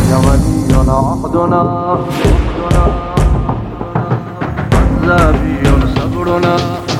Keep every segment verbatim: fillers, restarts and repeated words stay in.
یمنیون عهدنا عربیون صبرنا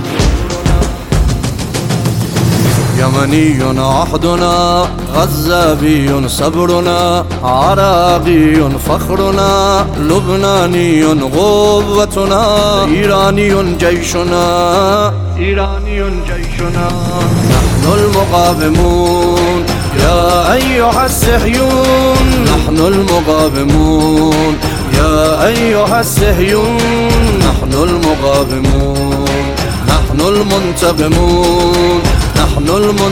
یمنیون عهدنا غزابیون صبرنا عراقیون فخرنا لبنانیون قوتنا ایرانیون جیشنا ایرانیون جیشنا نحن المقاومون يا أيها الصهيون نحن المقاومون يا أيها الصهيون نحن المقاومون نحن المنتقمون نحن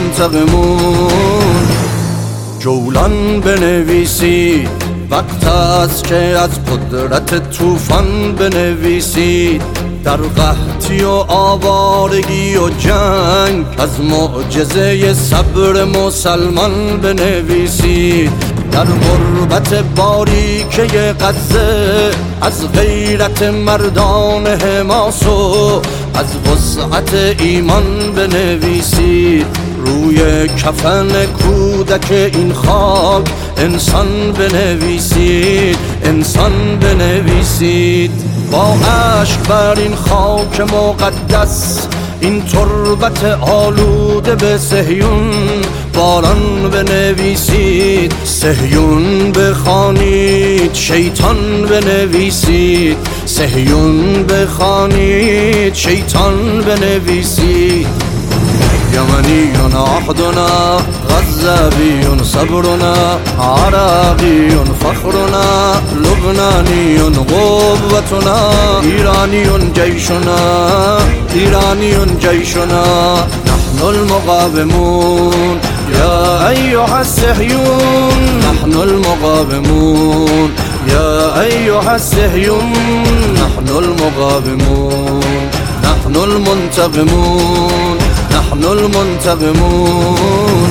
المنتقمون جولان بنویسید وقت است که از قدرت طوفان بنویسید در قحطی و آوارگی و جنگ از معجزه صبر مسلمان بنویسید در غربت باریکه غزه از غیرت مردان حماس و از وسعت ایمان بنویسید روی کفن کودک این خاک انسان بنویسید انسان بنویسید با عشق بر این خاک مقدس این تربت آلوده به صهیون باران بنویسید صهیون بخوانید شیطان بنویسید صهیون بخوانید شیطان بنویسید یمنیون عهدنا غزابیون صبرنا عراقیون فخرنا لبنانیون قوتنا ایرانیون جیشنا ایرانیون جیشنا نحن المقاومون يا أيها الصهيون نحن المقاومون يا أيها الصهيون نحن المقاومون نحن المنتقمون نحن المنتقمون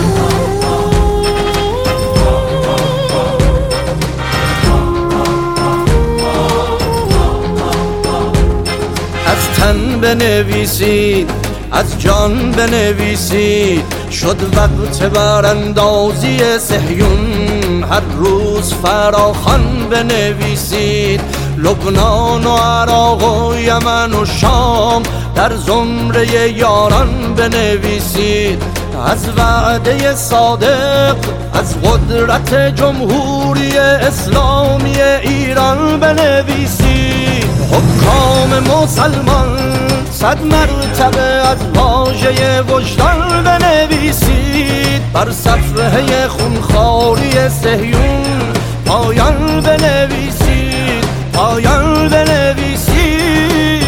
از تن بنویسید از جان بنویسید شد وقت براندازی صهیون هر روز فراخوان بنویسید لبنان و عراق و یمن و شام در زمره یاران بنویسید از وعده صادق از قدرت جمهوری اسلامی ایران بنویسید حکام مسلمان صد مرتبه از واژه وجدان بنویسید بر صفحه خونخواری صهیون پایان بنویسید پایان بنویسید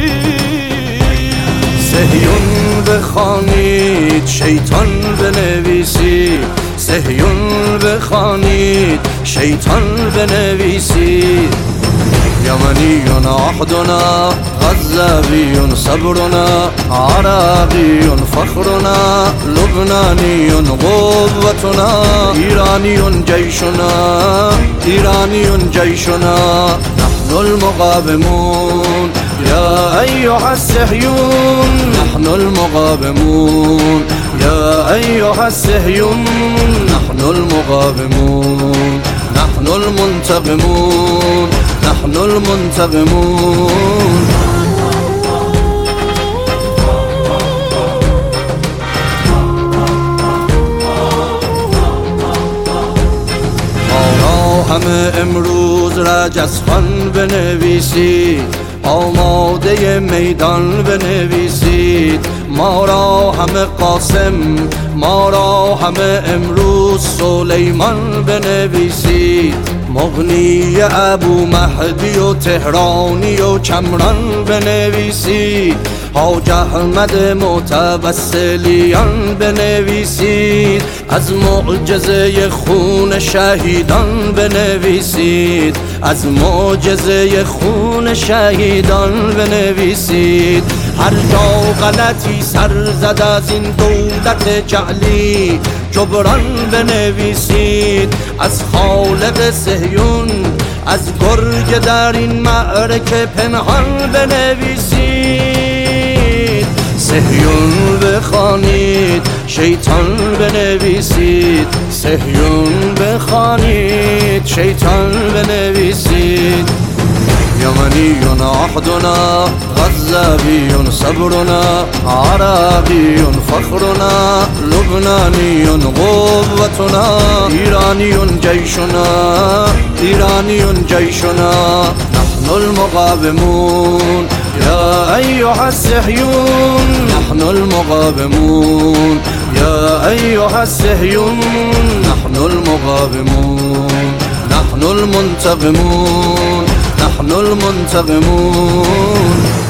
صهیون بخوانید شیطان بنویسید صهیون بخوانید شیطان بنویسید یمنیون عهدنا غزابیون صبرنا عراقیون فخرنا لبنانیون قوتنا ایرانیون جیشنا ایرانیون جیشنا نحن المقاومون يا أيها الصهيون نحن المقاومون يا أيها الصهيون نحن المقاومون نحن المنتقمون نحن المنتقمون ما همه امروز رجزخوان بنویسید آماده میدان بنویسید ما را همه قاسم ما را همه امروز سلیمان بنویسید مغنی ابو مهدی و تهرانی و کمران بنویسید حاج احمد متوسلیان بنویسید از معجزه خون شهیدان بنویسید از معجزه خون شهیدان بنویسید هر جا غلطی سر زد از این دولت جعلی جبران بنویسید از خالق صهیون از گرگ در این معرکه پنهان بنویسید صهیون بخوانید شیطان بنویسید صهیون بخوانید، شیطان بنویسید. یمنیون عهدنا، غزاویون صبرنا، عراقیون فخرنا، لبنانیون قوتنا، ایرانیون جیشنا، ایرانیون جیشنا. نحن المقاومون يا أيها الصهيون، نحن المقاومون يا أيها الصهيون، نحن المقاومون، نحن المنتقمون، نحن المنتقمون.